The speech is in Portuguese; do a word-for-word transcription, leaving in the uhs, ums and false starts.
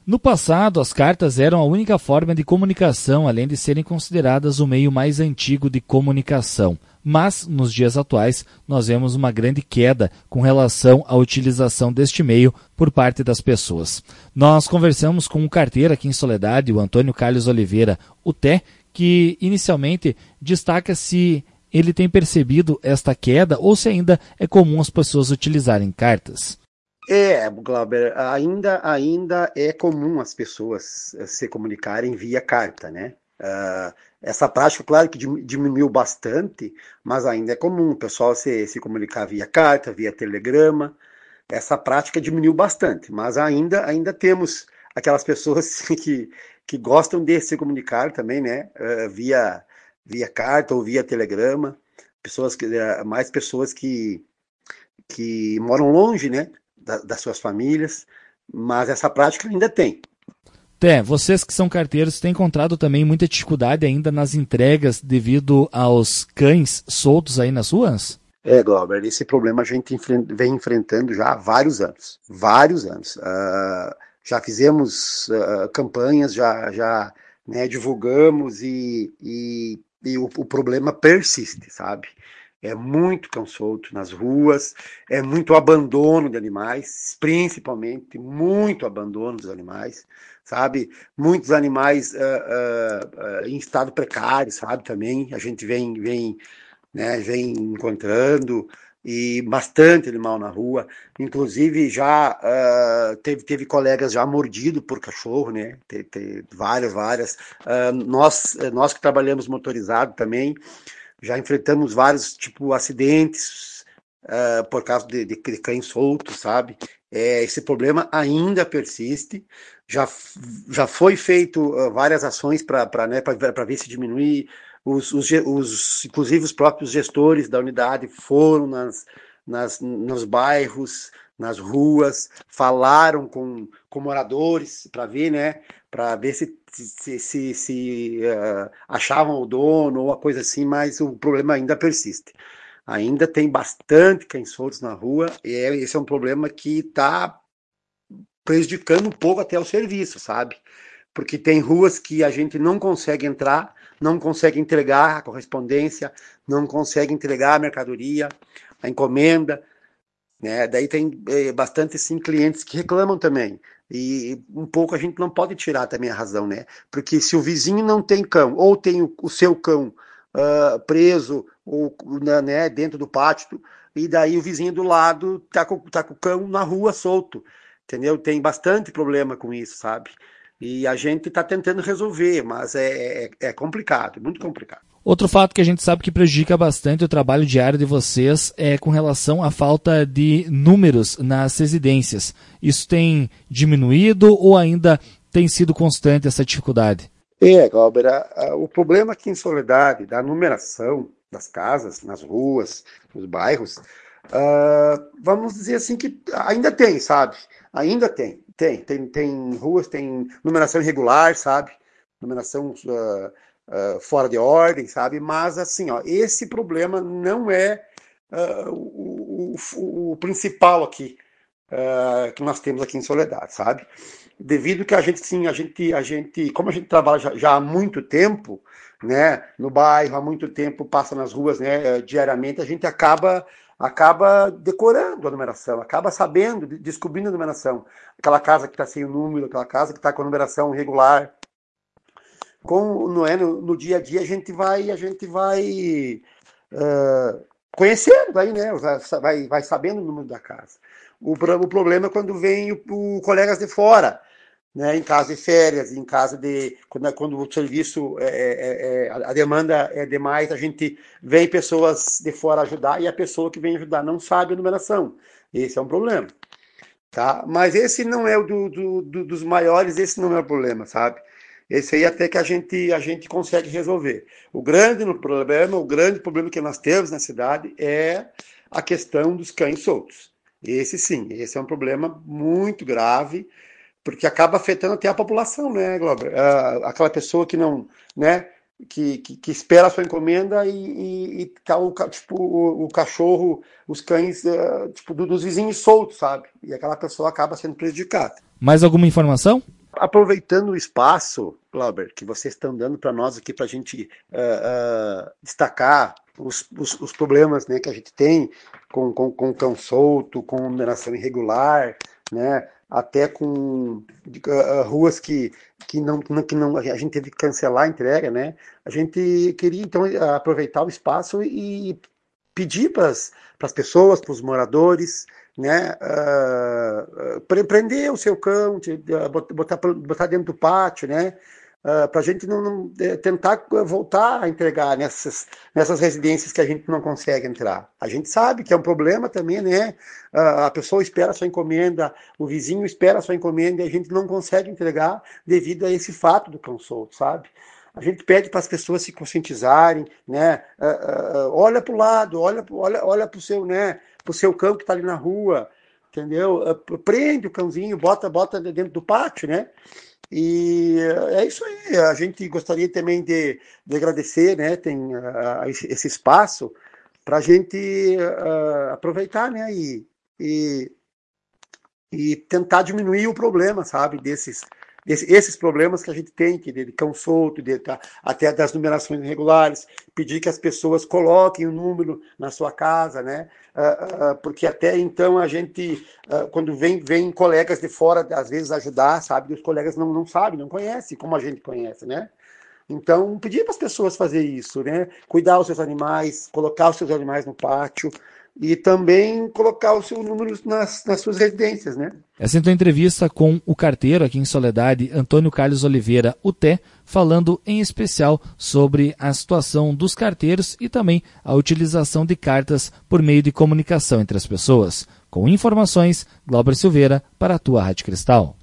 No passado, as cartas eram a única forma de comunicação, além de serem consideradas o meio mais antigo de comunicação. Mas, nos dias atuais, nós vemos uma grande queda com relação à utilização deste meio por parte das pessoas. Nós conversamos com um carteiro aqui em Soledade, o Antônio Carlos Oliveira, o Té, que inicialmente destaca se ele tem percebido esta queda ou se ainda é comum as pessoas utilizarem cartas. É, Glauber, ainda, ainda é comum as pessoas se comunicarem via carta, né? Uh, essa prática, claro que diminuiu bastante, mas ainda é comum o pessoal se, se comunicar via carta, via telegrama. Essa prática diminuiu bastante, mas ainda, ainda temos aquelas pessoas que, que gostam de se comunicar também, né? Uh, via, via carta ou via telegrama. Pessoas que, uh, mais pessoas que, que moram longe, né? Das suas famílias, mas essa prática ainda tem. Té, vocês que são carteiros têm encontrado também muita dificuldade ainda nas entregas devido aos cães soltos aí nas ruas? É, Glauber, esse problema a gente vem enfrentando já há vários anos, vários anos. Uh, já fizemos uh, campanhas, já, já né, divulgamos e, e, e o, o problema persiste, sabe? É muito cão solto nas ruas, é muito abandono de animais, principalmente muito abandono dos animais, sabe? Muitos animais uh, uh, uh, em estado precário, sabe? Também a gente vem, vem, né, vem encontrando e bastante animal na rua. Inclusive já uh, teve, teve colegas já mordido por cachorro, né? Teve, teve várias, várias. Uh, nós, nós que trabalhamos motorizado também, já enfrentamos vários, tipo, acidentes uh, por causa de, de, de cães soltos, sabe? É, esse problema ainda persiste. Já, já foi feito uh, várias ações para né, ver se diminuir. Os, os, os, inclusive os próprios gestores da unidade foram nas, nas, nos bairros, nas ruas, falaram com, com moradores para ver, né? Para ver se se, se, se uh, achavam o dono ou uma coisa assim, mas o problema ainda persiste. Ainda tem bastante cães soltos na rua e é, esse é um problema que está prejudicando um pouco até o serviço, sabe? Porque tem ruas que a gente não consegue entrar, não consegue entregar a correspondência, não consegue entregar a mercadoria, a encomenda, né? Daí tem é, bastante sim, clientes que reclamam também. E um pouco a gente não pode tirar também a razão, né? Porque se o vizinho não tem cão, ou tem o, o seu cão uh, preso, ou né, dentro do pátio, e daí o vizinho do lado tá com, tá com o cão na rua solto, entendeu? Tem bastante problema com isso, sabe? E a gente está tentando resolver, mas é, é, é complicado, muito complicado. Outro fato que a gente sabe que prejudica bastante o trabalho diário de vocês é com relação à falta de números nas residências. Isso tem diminuído ou ainda tem sido constante essa dificuldade? É, Glauber, o problema aqui em Soledade, da numeração das casas, nas ruas, nos bairros, uh, vamos dizer assim que ainda tem, sabe? Ainda tem, tem, tem, tem ruas, tem numeração irregular, sabe? Numeração... Uh, Uh, fora de ordem, sabe? Mas, assim, ó, esse problema não é uh, o, o, o principal aqui uh, que nós temos aqui em Soledade, sabe? Devido que a gente, sim, a gente, a gente, como a gente trabalha já, já há muito tempo, né, no bairro, há muito tempo, passa nas ruas, né, diariamente, a gente acaba acaba decorando a numeração, acaba sabendo, descobrindo a numeração. Aquela casa que está sem o número, aquela casa que está com a numeração irregular. Com, não é, no, no dia a dia a gente vai, a gente vai uh, conhecendo aí, né? Vai, vai sabendo o número da casa. O, o problema é quando vem o, o colegas de fora, né? Em casa de férias, em casa de. Quando, quando o serviço, é, é, é, a demanda é demais, a gente vem pessoas de fora ajudar e a pessoa que vem ajudar não sabe a numeração. Esse é um problema. Tá? Mas esse não é o do, do, do, dos maiores, esse não é o problema, sabe? Esse aí até que a gente, a gente consegue resolver. O grande problema, o grande problema que nós temos na cidade é a questão dos cães soltos. Esse sim, esse é um problema muito grave, porque acaba afetando até a população, né, Glauber? Aquela pessoa que não, né, que, que, que espera a sua encomenda e, e, e tá o, tipo, o, o cachorro, os cães, tipo, dos vizinhos soltos, sabe? E aquela pessoa acaba sendo prejudicada. Mais alguma informação? Aproveitando o espaço, Glauber, que vocês estão dando para nós aqui, para a gente uh, uh, destacar os, os, os problemas, né, que a gente tem com, com, com cão solto, com numeração irregular, né, até com uh, ruas que, que, não, que não, a gente teve que cancelar a entrega, né? A gente queria, então, aproveitar o espaço e pedir para as pessoas, para os moradores, né, uh, prender o seu cão, botar, botar dentro do pátio, né, uh, para a gente não, não tentar voltar a entregar nessas, nessas residências que a gente não consegue entrar. A gente sabe que é um problema também, né, uh, a pessoa espera a sua encomenda, o vizinho espera a sua encomenda e a gente não consegue entregar devido a esse fato do cão solto, sabe? A gente pede para as pessoas se conscientizarem, né? Uh, uh, olha para o lado, olha, olha, olha para o seu, né? Para o seu cão que está ali na rua, entendeu? Uh, prende o cãozinho, bota, bota dentro do pátio, né? E uh, é isso aí. A gente gostaria também de, de agradecer, né? Tem uh, esse, esse espaço para a gente uh, aproveitar, né? E, e, e tentar diminuir o problema, sabe? Desses esses problemas que a gente tem, que de cão solto, de, até das numerações irregulares, pedir que as pessoas coloquem o um número na sua casa, né? Uh, uh, porque até então a gente, uh, quando vem, vem colegas de fora, às vezes ajudar, sabe? E os colegas não, não sabem, não conhecem como a gente conhece, né? Então, pedir para as pessoas fazer isso, né? Cuidar os seus animais, colocar os seus animais no pátio, e também colocar os seus números nas, nas suas residências, né? Essa então entrevista com o carteiro aqui em Soledade, Antônio Carlos Oliveira, o Té, falando em especial sobre a situação dos carteiros e também a utilização de cartas por meio de comunicação entre as pessoas. Com informações, Glauber Silveira para a tua Rádio Cristal.